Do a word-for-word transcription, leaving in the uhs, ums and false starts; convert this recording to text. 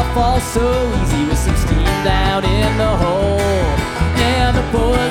fall so easy with some steam down in the hole. And the boys